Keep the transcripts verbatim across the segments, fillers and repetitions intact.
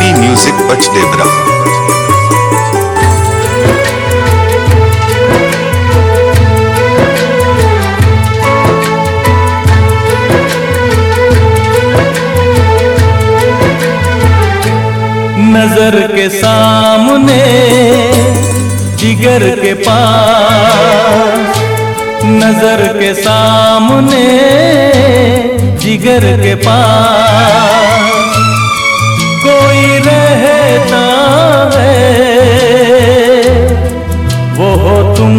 We music Pachdevra. नजर के सामने जिगर के पास, नजर के सामने जिगर के पास कोई रहता है, वो हो तुम।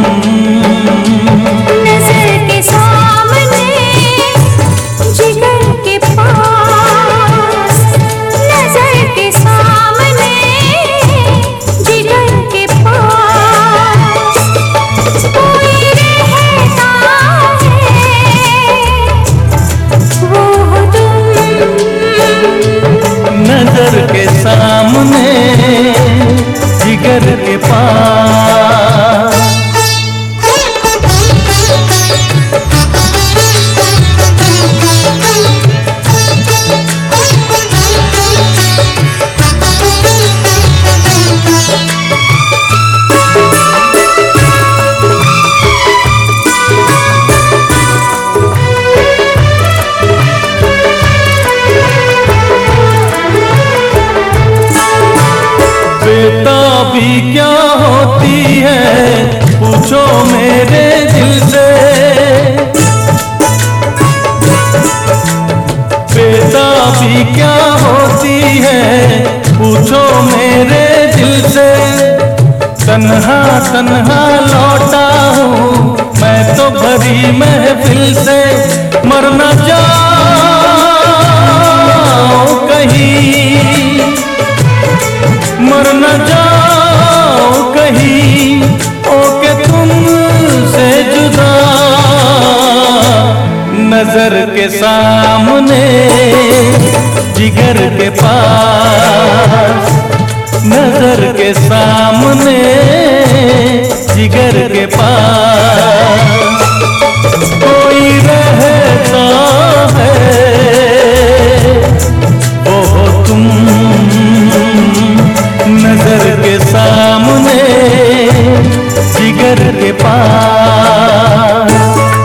नजर के सामने जिगर के पास, नजर के सामने जिगर के पास कोई रहता है, वो हो तुम। नजर के सामने जिगर के पास। बेताबी क्या होती है पूछो मेरे दिल से, बेताबी क्या होती है पूछो मेरे दिल से। तन्हा तन्हा लौटा हूँ मैं तो भरी महफिल से, मर न जाओ कहीं, मर न जाओ कहीं ओके तुमसे जुदा। नजर के सामने जिगर के पास, नजर के सामने जिगर के पास कोई रहता है, वो हो तुम। नजर के सामने जिगर के पास।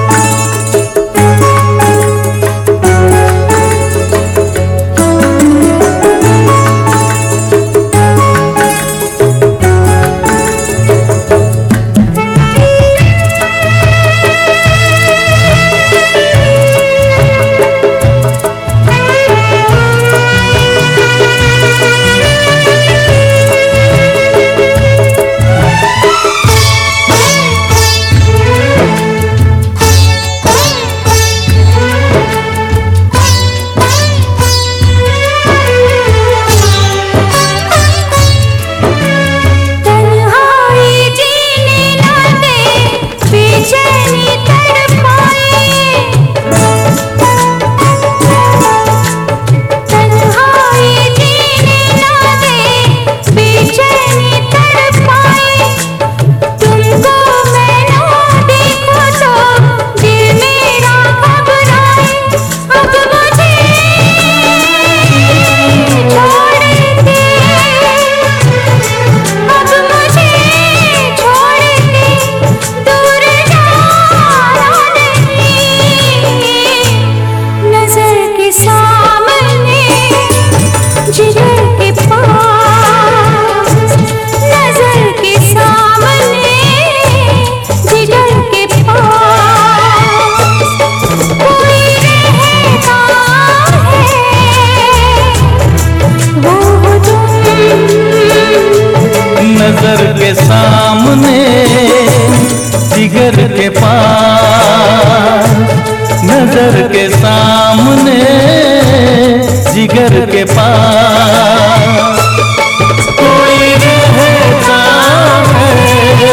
नजर के सामने जिगर के पास, नजर के सामने जिगर के पास कोई रहता है,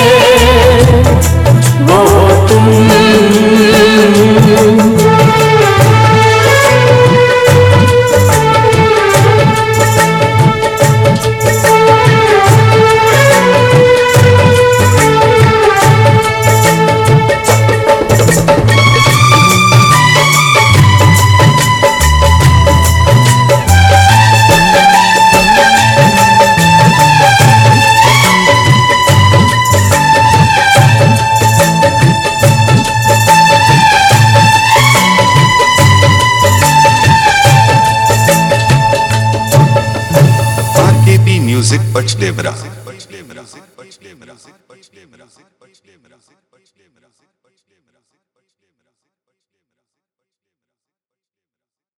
वो तुम। म्यूजिक पचडेबरा।